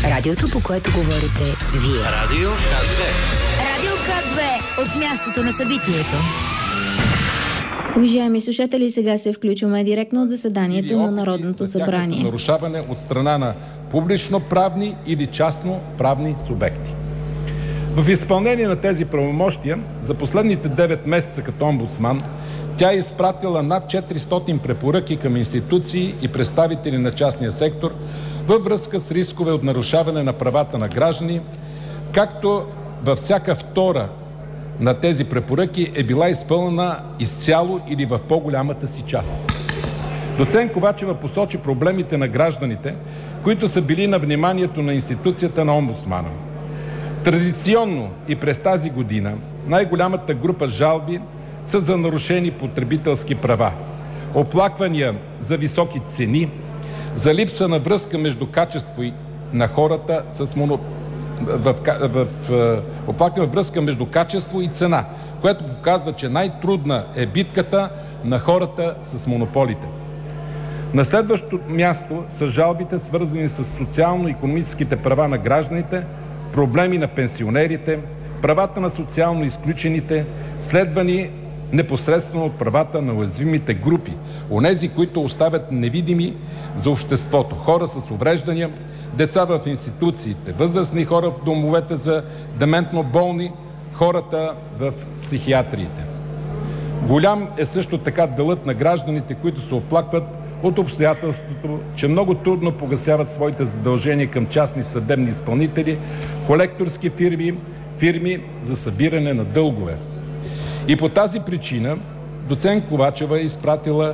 Радиото, по което говорите вие. Радио К2. Радио К2 от мястото на събитието. Уважаеми слушатели, сега се включваме директно от заседанието на Народното събрание. Нарушаване от страна на публично-правни или частно-правни субекти. В изпълнение на тези правомощия, за последните 9 месеца като омбудсман, тя е изпратила над 400 препоръки към институции и представители на частния сектор във връзка с рискове от нарушаване на правата на граждани, както във всяка втора на тези препоръки е била изпълнена изцяло или в по-голямата си част. Доцент Ковачева посочи проблемите на гражданите, които са били на вниманието на институцията на омбудсмана. Традиционно и през тази година най-голямата група жалби са за нарушени потребителски права, оплаквания за високи цени, за липса на връзка между качество на хората с оплакване връзка между качество и цена, което показва, че най-трудна е битката на хората с монополите. На следващото място са жалбите, свързани с социално-икономическите права на гражданите, проблеми на пенсионерите, правата на социално изключените, следвани непосредствено от правата на уязвимите групи, онези, които оставят невидими за обществото, хора с увреждания, деца в институциите, възрастни хора в домовете за дементно болни, хората в психиатриите. Голям е също така делът на гражданите, които се оплакват от обстоятелството, че много трудно погасяват своите задължения към частни съдебни изпълнители, колекторски фирми за събиране на дългове. И по тази причина доцент Ковачева е изпратила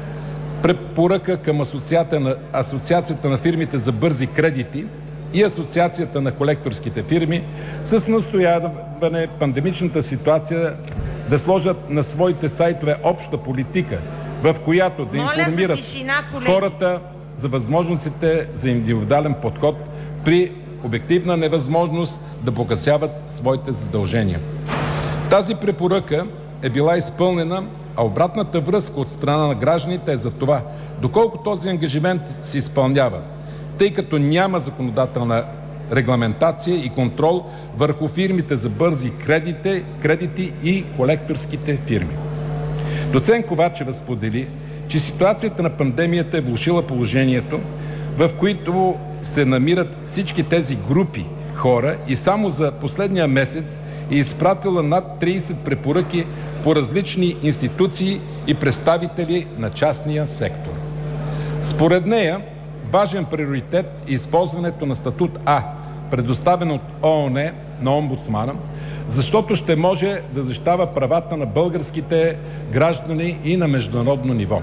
препоръка към Асоциацията на фирмите за бързи кредити и Асоциацията на колекторските фирми с настояване пандемичната ситуация да сложат на своите сайтове обща политика, в която да информират хората за възможностите за индивидуален подход при обективна невъзможност да погасяват своите задължения. Тази препоръка е била изпълнена, а обратната връзка от страна на гражданите е за това, доколко този ангажимент се изпълнява, тъй като няма законодателна регламентация и контрол върху фирмите за бързи кредити и колекторските фирми. Доцент Ковачева сподели, че ситуацията на пандемията е влошила положението, в което се намират всички тези групи хора и само за последния месец е изпратила над 30 препоръки по различни институции и представители на частния сектор. Според нея, важен приоритет е използването на статут А, предоставен от ООН на омбудсмана, защото ще може да защитава правата на българските граждани и на международно ниво.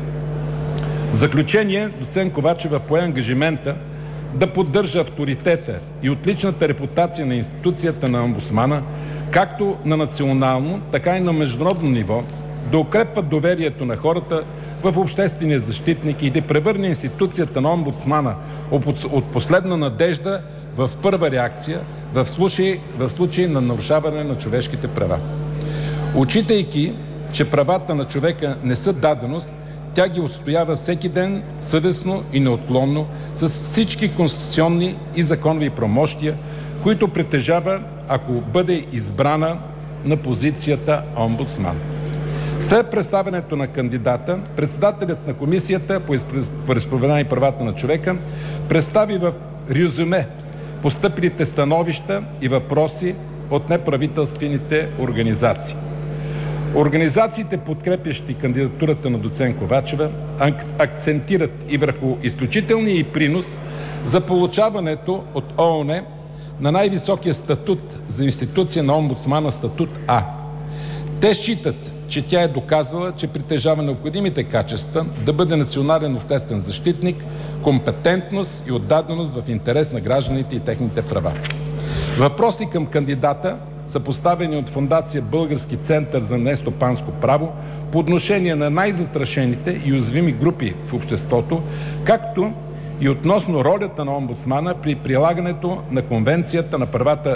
В заключение, доцент Ковачева пое ангажимента да поддържа авторитета и отличната репутация на институцията на омбудсмана, както на национално, така и на международно ниво, да укрепва доверието на хората в обществения защитник и да превърне институцията на омбудсмана от последна надежда в първа реакция в случай на нарушаване на човешките права. Отчитайки, че правата на човека не са даденост, тя ги отстоява всеки ден съвестно и неотклонно с всички конституционни и законови правомощия, които притежава, ако бъде избрана на позицията омбудсман. След представянето на кандидата, председателят на Комисията по вероизповедание и правата на човека представи в резюме постъпилите становища и въпроси от неправителствените организации. Организациите, подкрепящи кандидатурата на доцент Ковачева, акцентират и върху изключителния ѝ принос за получаването от ООН на най-високия статут за институция на омбудсмана статут А. Те считат, че тя е доказала, че притежава необходимите качества да бъде национален обществен защитник, компетентност и отдаденост в интерес на гражданите и техните права. Въпроси към кандидата са поставени от Фондация Български център за нестопанско право по отношение на най-застрашените и уязвими групи в обществото, както и относно ролята на омбудсмана при прилагането на Конвенцията на правата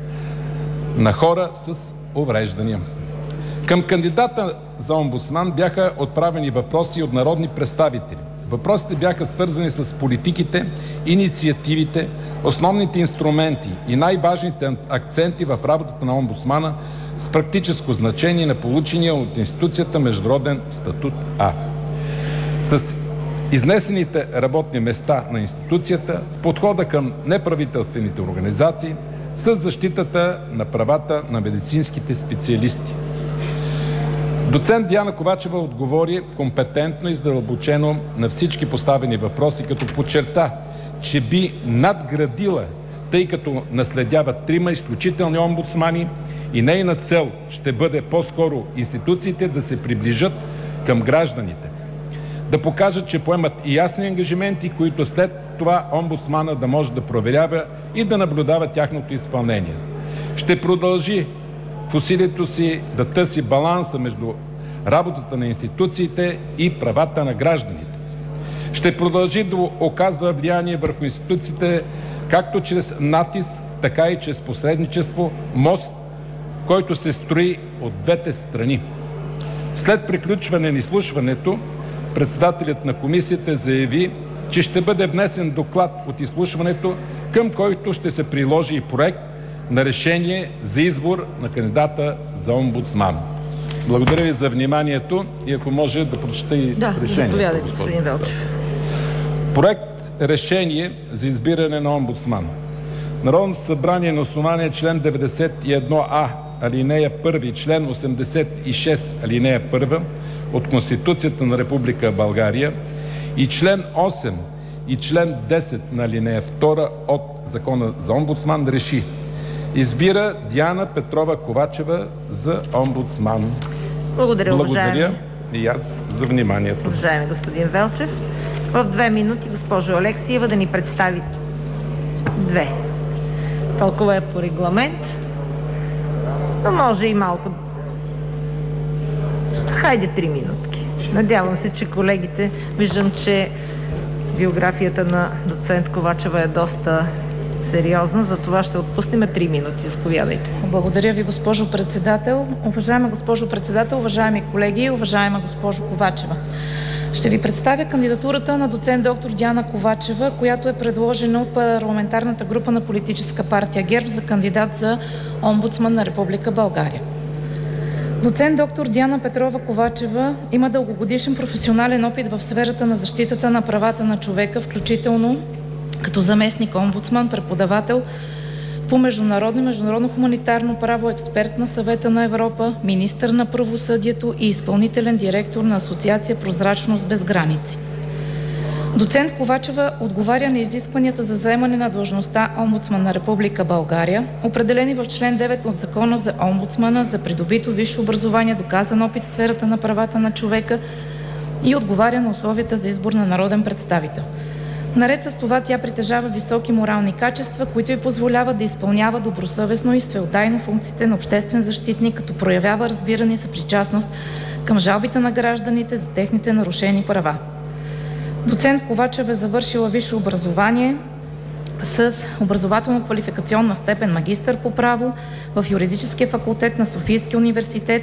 на хора с увреждания. Към кандидата за омбудсман бяха отправени въпроси от народни представители. Въпросите бяха свързани с политиките, инициативите, Основните инструменти и най-важните акценти в работата на омбудсмана с практическо значение на получения от институцията международен статут А. С изнесените работни места на институцията, с подхода към неправителствените организации, с защитата на правата на медицинските специалисти. Доцент Диана Ковачева отговори компетентно и задълбочено на всички поставени въпроси, като подчерта, че би надградила, тъй като наследява 3 изключителни омбудсмани и нейна цел ще бъде по-скоро институциите да се приближат към гражданите, да покажат, че поемат и ясни ангажименти, които след това омбудсмана да може да проверява и да наблюдава тяхното изпълнение. Ще продължи в усилието си да търси баланса между работата на институциите и правата на гражданите. Ще продължи да оказва влияние върху институциите както чрез натиск, така и чрез посредничество, мост, който се строи от двете страни. След приключване на изслушването, председателят на комисията заяви, че ще бъде внесен доклад от изслушването, към който ще се приложи и проект на решение за избор на кандидата за омбудсман. Благодаря ви за вниманието и ако може да прочета и решението. Заповядайте, господин Велчев. Проект решение за избиране на омбудсман. Народното събрание на основание член 91А, алинея 1 и член 86, алинея 1 от Конституцията на Република България и член 8 и член 10 на алинея 2 от Закона за омбудсман реши: избира Диана Петрова Ковачева за омбудсман. Благодаря и аз за вниманието. Уважаеми господин Велчев. В 2 минути госпожо Алексиева да ни представи 2. Толкова е по регламент. Но може и малко. Хайде 3 минутки. Надявам се, че колегите... Виждам, че биографията на доцент Ковачева е доста сериозна, за това ще отпуснем 3 минути. Заповядайте. Благодаря ви, госпожо председател. Уважаема госпожо председател, уважаеми колеги, уважаема госпожо Ковачева. Ще ви представя кандидатурата на доцент доктор Диана Ковачева, която е предложена от парламентарната група на политическа партия ГЕРБ за кандидат за омбудсман на Република България. Доцент доктор Диана Петрова Ковачева има дългогодишен професионален опит в сферата на защитата на правата на човека, включително като заместник омбудсман, преподавател по международно хуманитарно право, експерт на Съвета на Европа, министър на правосъдието и изпълнителен директор на Асоциация Прозрачност без граници. Доцент Ковачева отговаря на изискванията за заемане на длъжността омбудсман на Република България, определени в член 9 от Закона за омбудсмана, за придобито висше образование, доказан опит в сферата на правата на човека и отговаря на условията за избор на народен представител. Наред с това тя притежава високи морални качества, които й позволяват да изпълнява добросъвестно и всеотдайно функциите на обществен защитник, като проявява разбиране и съпричастност към жалбите на гражданите за техните нарушени права. Доцент Ковачева е завършила висше образование с образователно-квалификационна степен магистър по право в Юридическия факултет на Софийския университет,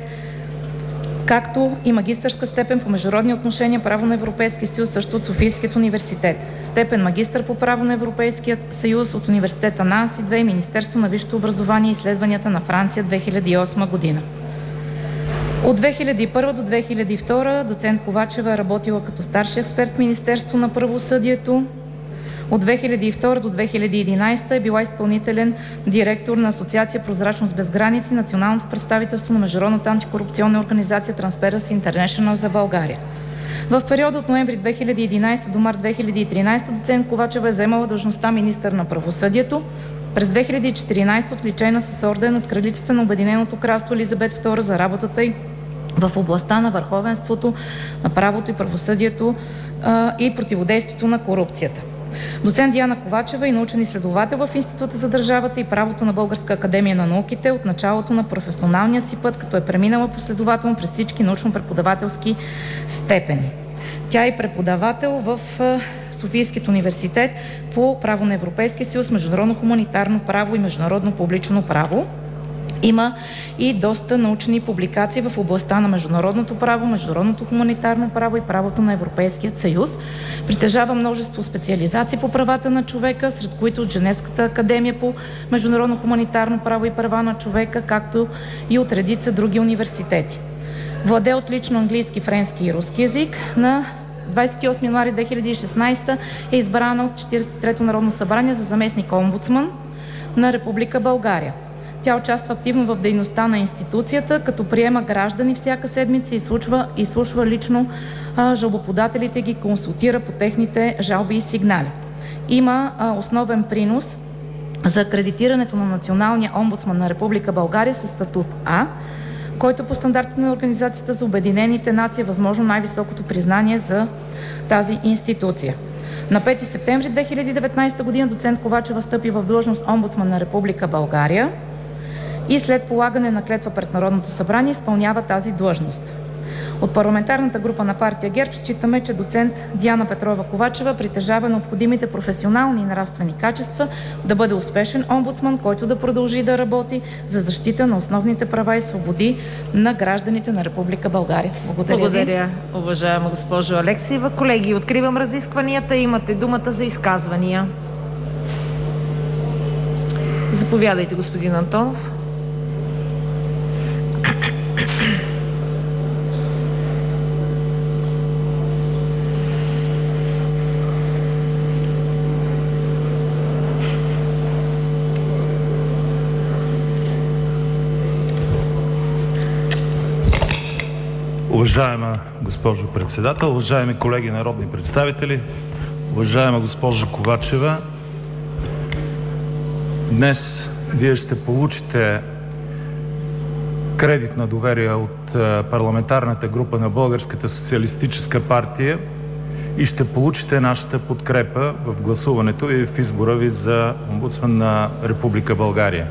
както и магистърска степен по международни отношения, право на Европейския съюз, също от Софийският университет. Степен магистър по право на Европейският съюз от университета Нанси 2 и Министерство на висшето образование и изследванията на Франция 2008 година. От 2001 до 2002 доцент Ковачева е работила като старши експерт в Министерство на правосъдието. От 2002 до 2011 е била изпълнителен директор на Асоциация Прозрачност без граници, националното представителство на Международната антикорупционна организация Transparency International за България. В периода от ноември 2011 до март 2013 доцент Ковачева е заемала длъжността министър на правосъдието. През 2014 отличена с орден от кралицата на Обединеното кралство Елизабет II за работата й в областта на върховенството на правото и правосъдието и противодействието на корупцията. Доцент Диана Ковачева е научен изследовател в Института за държавата и правото на Българска академия на науките от началото на професионалния си път, като е преминала последователно през всички научно-преподавателски степени. Тя е преподавател в Софийският университет по право на Европейския съюз, международно хуманитарно право и международно публично право. Има и доста научни публикации в областта на международното право, международното хуманитарно право и правото на Европейския съюз. Притежава множество специализации по правата на човека, сред които от Женевската академия по международно хуманитарно право и права на човека, както и от редица други университети. Владее отлично английски, френски и руски език. На 28 януари 2016 е избрана от 43-то Народно събрание за заместник-омбудсман на Република България. Тя участва активно в дейността на институцията, като приема граждани всяка седмица и изслушва лично жалбоподателите и ги консултира по техните жалби и сигнали. Има основен принос за акредитирането на Националния омбудсман на Република България със статут А, който по стандартите на Организацията за Обединените нации е възможно най-високото признание за тази институция. На 5 септември 2019 година доцент Ковачева стъпи в длъжност омбудсман на Република България и след полагане на клетва пред Народното събрание изпълнява тази длъжност. От парламентарната група на партия ГЕРБ считаме, че доцент Диана Петрова Ковачева притежава необходимите професионални и нравствени качества да бъде успешен омбудсман, който да продължи да работи за защита на основните права и свободи на гражданите на Република България. Благодаря, уважаема госпожо Алексиева. Колеги, откривам разискванията. Имате думата за изказвания. Заповядайте, господин Антонов. Уважаема госпожо председател, уважаеми колеги народни представители, уважаема госпожо Ковачева, днес Вие ще получите кредит на доверие от парламентарната група на Българската социалистическа партия и ще получите нашата подкрепа в гласуването и в избора ви за омбудсман на Република България.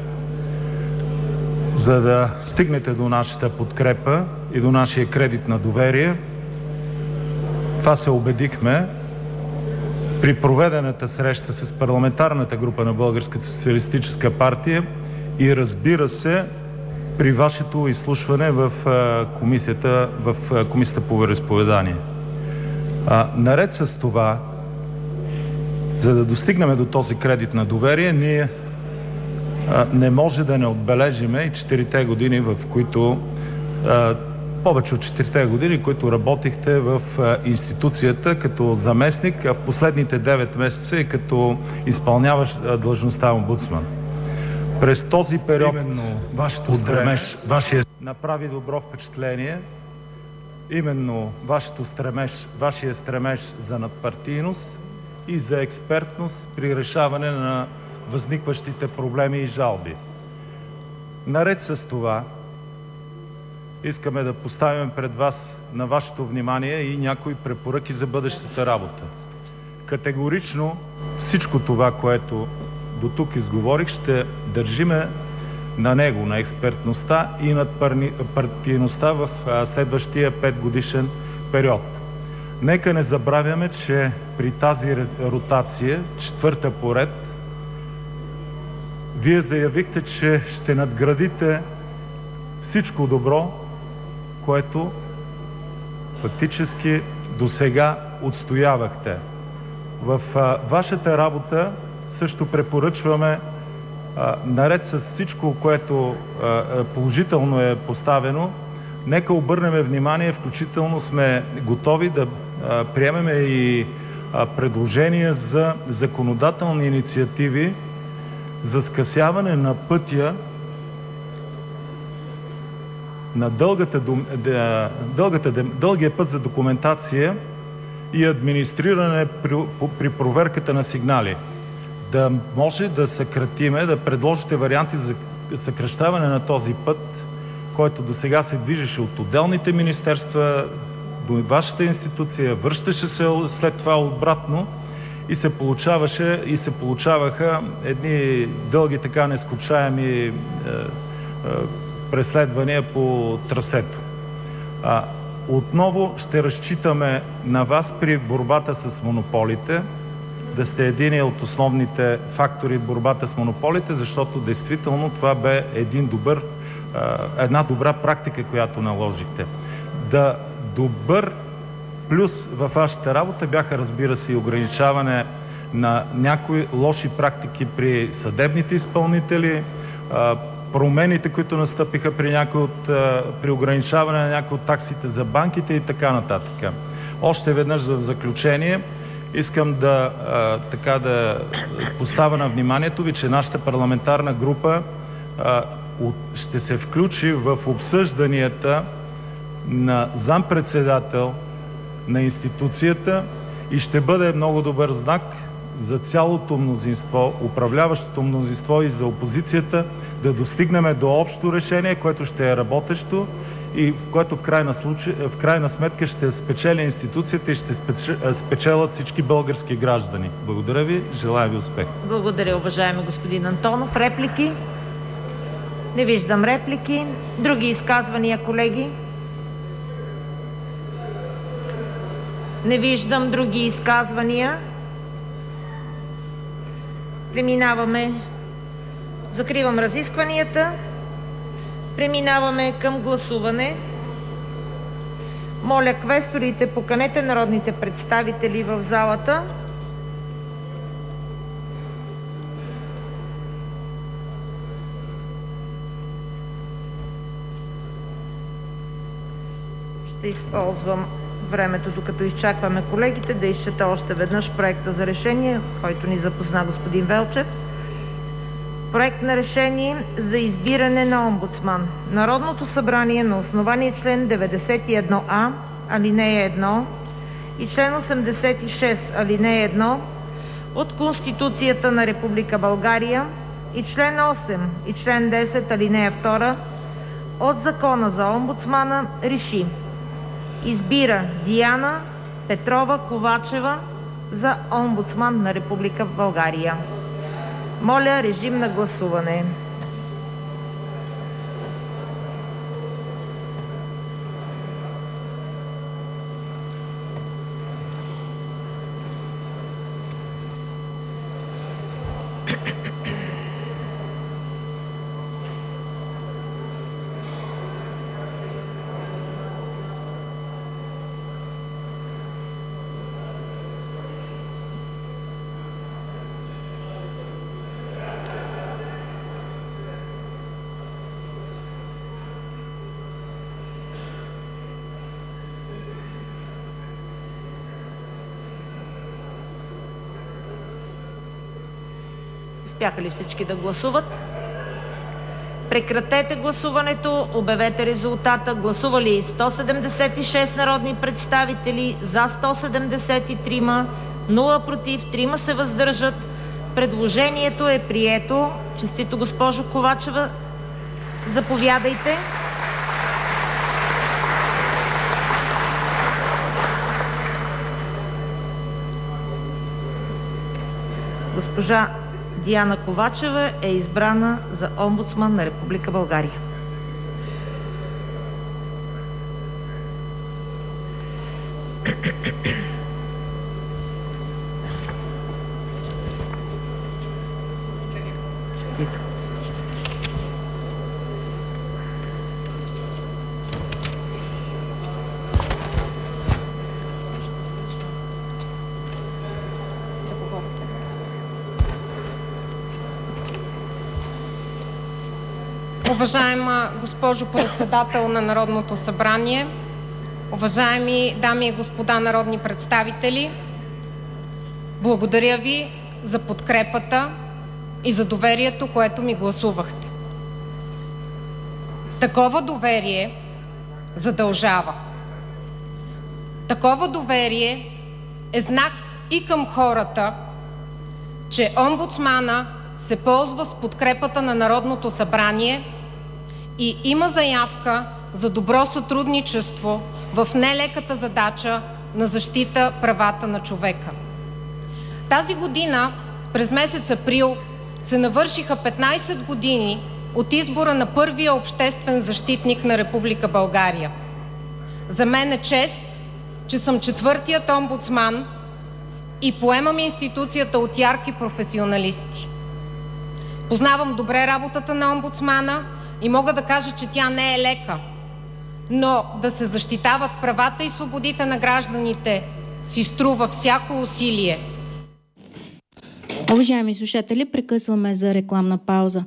За да стигнете до нашата подкрепа и до нашия кредит на доверие, това се убедихме при проведената среща с парламентарната група на Българската социалистическа партия и, разбира се, при вашето изслушване в Комисията по вероизповедание. Наред с това, за да достигнем до този кредит на доверие, ние не може да не отбележиме и 4-те години, в които повече от 4-те години, които работихте в институцията като заместник, а в последните 9 месеца и като изпълняващ длъжността омбудсман. През този период вашето стремеж направи добро впечатление. Именно вашия стремеж за надпартийност и за експертност при решаване на възникващите проблеми и жалби. Наред с това, искаме да поставим пред вас на вашето внимание и някои препоръки за бъдещата работа. Категорично всичко това, което до тук изговорих, ще държиме на него, на експертността и надпартийността в следващия 5-годишен период. Нека не забравяме, че при тази ротация, 4-та поред, Вие заявихте, че ще надградите всичко добро, което фактически досега отстоявахте. В вашата работа също препоръчваме, наред с всичко, което положително е поставено, нека обърнем внимание, включително сме готови да приемем и предложения за законодателни инициативи за скъсяване на пътя на дългия път за документация и администриране при проверката на сигнали. Да може да съкратиме, да предложите варианти за съкращаване на този път, който досега се движеше от отделните министерства до вашата институция, връщаше се след това обратно и се получаваха едни дълги, така нескучаеми преследвания по трасето. Отново ще разчитаме на вас при борбата с монополите, да сте един от основните фактори в борбата с монополите, защото действително това бе един добър една добра практика, която наложихте. Добър плюс във вашата работа бяха, разбира се, и ограничаване на някои лоши практики при съдебните изпълнители, промените, които настъпиха при ограничаване на някои от таксите за банките и така нататък. Още веднъж в заключение искам да поставя на вниманието ви, че нашата парламентарна група ще се включи в обсъжданията на заместник-председател на институцията и ще бъде много добър знак за цялото мнозинство, управляващото мнозинство и за опозицията да достигнем до общо решение, което ще е работещо и в което в крайна сметка ще спечели институцията и ще спечелят всички български граждани. Благодаря ви, желая ви успех. Благодаря, уважаеми господин Антонов. Реплики? Не виждам реплики. Други изказвания, колеги? Не виждам други изказвания. Закривам разискванията. Преминаваме към гласуване. Моля, квесторите, поканете народните представители в залата. Ще използвам времето, докато изчакваме колегите, да изчета още веднъж проекта за решение, с който ни запозна господин Велчев. Проект на решение за избиране на омбудсман. Народното събрание на основание член 91а, алинея 1 и член 86, алинея 1 от Конституцията на Република България и член 8 и член 10, алинея 2 от Закона за омбудсмана реши: избира Диана Петрова Ковачева за омбудсман на Република България. Моля, режим на гласуване. Успяха ли всички да гласуват? Прекратете гласуването, обявете резултата. Гласували 176 народни представители, за 173, 0 против, 3 се въздържат. Предложението е прието. Честито, госпожо Ковачева. Заповядайте. Госпожа Диана Ковачева е избрана за омбудсман на Република България. Честито. Уважаема госпожо председател на Народното събрание, уважаеми дами и господа народни представители, благодаря ви за подкрепата и за доверието, което ми гласувахте. Такова доверие задължава. Такова доверие е знак и към хората, че омбудсмана се ползва с подкрепата на Народното събрание и има заявка за добро сътрудничество в нелеката задача на защита правата на човека. Тази година, през месец април, се навършиха 15 години от избора на първия обществен защитник на Република България. За мен е чест, че съм четвъртият омбудсман и поемам институцията от ярки професионалисти. Познавам добре работата на омбудсмана и мога да кажа, че тя не е лека, но да се защитават правата и свободите на гражданите си струва всяко усилие. Уважаеми слушатели, прекъсваме за рекламна пауза.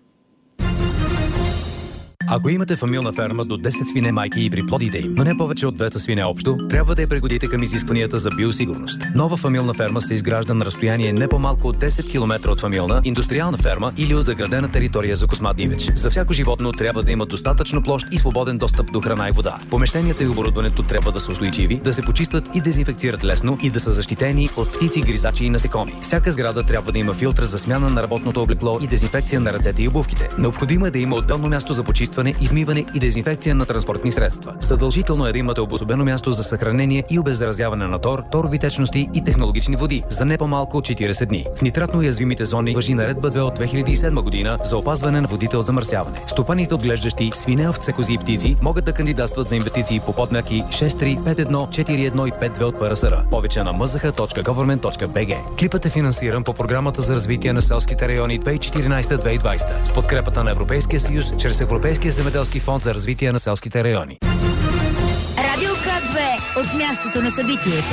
Ако имате фамилна ферма с до 10 свине майки и приплодите им, но не повече от 200 свине общо, трябва да я пригодите към изискванията за биосигурност. Нова фамилна ферма се изгражда на разстояние не по-малко от 10 км от фамилна, индустриална ферма или от заградена територия за космат дивеч. За всяко животно трябва да има достатъчно площ и свободен достъп до храна и вода. Помещенията и оборудването трябва да са устойчиви, да се почистват и дезинфекцират лесно и да са защитени от птици, гризачи и насекоми. Всяка сграда трябва да има филтър за смяна на работното облекло и дезинфекция на ръцете и обувките. Необходимо е да има отделно място за почистване, измиване и дезинфекция на транспортни средства. Задължително е да имате обособено място за съхранение и обеззаразяване на тор, торови течности и технологични води за не по-малко от 40 дни. В нитратно уязвимите зони важи Наредба 2 от 2007 година за опазване на водите от замърсяване. Стопаните, отглеждащи свине, овце, кози и птици, могат да кандидатстват за инвестиции по подмерки 6.3, 5.1, 4.1 и 5.2 от ПРСР. Повече на mzh.government.bg. Клипът е финансиран по програмата за развитие на селските райони 2014-2020 с подкрепата на Европейския съюз чрез Европейския земеделски фонд за развитие на селските райони. Радио К2 от мястото на събитието.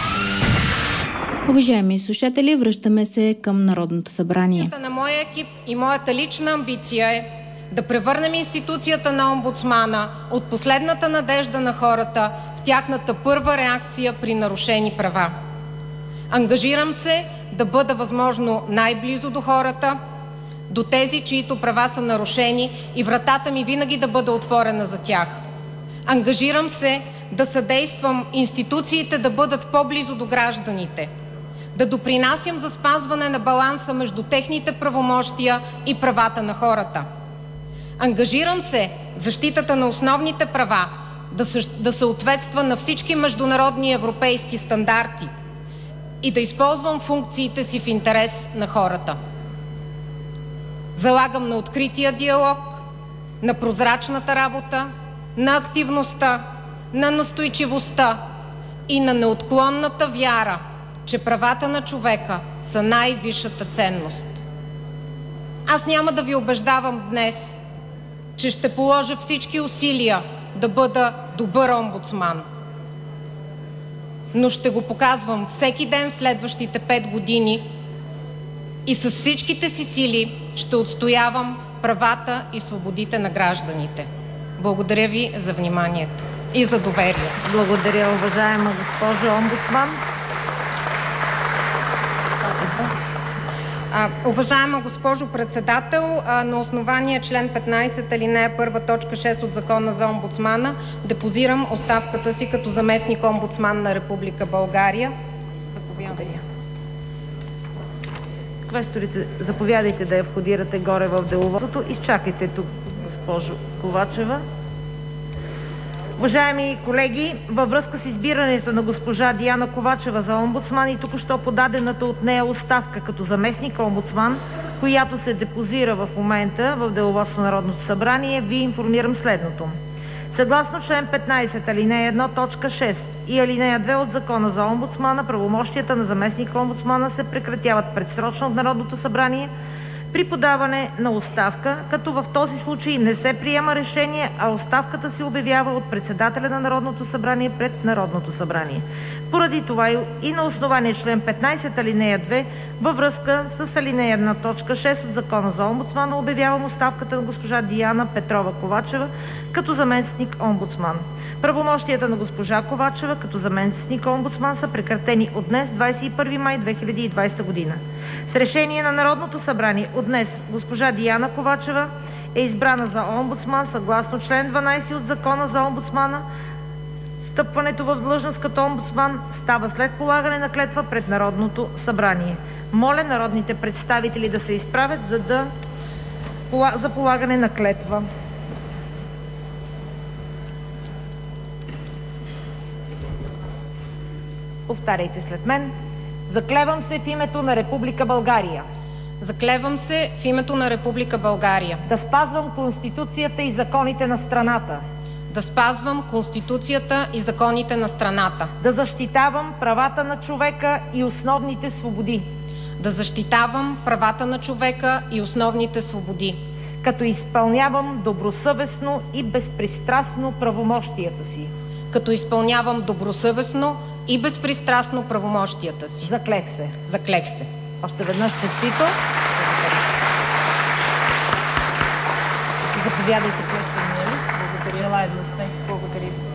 Уважаеми слушатели, връщаме се към Народното събрание. На моя екип и моята лична амбиция е да превърнем институцията на омбудсмана от последната надежда на хората в тяхната първа реакция при нарушени права. Ангажирам се да бъда възможно най-близо до хората, до тези, чието права са нарушени и вратата ми винаги да бъде отворена за тях. Ангажирам се да съдействам институциите да бъдат по-близо до гражданите, да допринасям за спазване на баланса между техните правомощия и правата на хората. Ангажирам се защитата на основните права да съответства на всички международни европейски стандарти и да използвам функциите си в интерес на хората. Залагам на открития диалог, на прозрачната работа, на активността, на настойчивостта и на неотклонната вяра, че правата на човека са най-висшата ценност. Аз няма да ви убеждавам днес, че ще положа всички усилия да бъда добър омбудсман, но ще го показвам всеки ден в следващите 5 години и с всичките си сили ще отстоявам правата и свободите на гражданите. Благодаря ви за вниманието и за доверието. Благодаря, уважаема госпожо омбудсман. Уважаема госпожо председател, на основание член 15, алинея 1, точка 6 от Закона за омбудсмана депозирам оставката си като заместник омбудсман на Република България. Заповядайте. Квесторите, заповядайте да я входирате горе в деловодството и чакайте тук, госпожо Ковачева. Уважаеми колеги, във връзка с избирането на госпожа Диана Ковачева за омбудсман и току-що подадената от нея оставка като заместник омбудсман, която се депозира в момента в деловодството на Народното събрание, ви информирам следното. Съгласно член 15, алинея 1, точка 6 и алинея 2 от Закона за омбудсмана, правомощията на заместник омбудсмана се прекратяват предсрочно от Народното събрание при подаване на оставка, като в този случай не се приема решение, а оставката се обявява от председателя на Народното събрание пред Народното събрание. Поради това и на основание член 15, алинея 2, във връзка с алинея 1, точка 6 от Закона за омбудсмана, обявявам оставката на госпожа Диана Петрова Ковачева като заместник омбудсман. Правомощията на госпожа Ковачева като заместник омбудсман са прекратени от днес, 21 май 2020 година. С решение на Народното събрание от днес госпожа Диана Ковачева е избрана за омбудсман съгласно член 12 от Закона за омбудсмана. Встъпването в длъжност като омбудсман става след полагане на клетва пред Народното събрание. Моля народните представители да се изправят за полагане на клетва. Повтаряйте след мен. Заклевам се в името на Република България. Заклевам се в името на Република България да спазвам Конституцията и законите на страната. Да спазвам Конституцията и законите на страната. Да защитавам правата на човека и основните свободи. Да защитавам правата на човека и основните свободи. като изпълнявам добросъвестно и безпристрастно правомощията си. Като изпълнявам добросъвестно и безпристрастно правомощията си. Заклех се. Заклех се. Още веднъж честито. Заповядайте, професор Милев. Желая ви успех. Благодаря.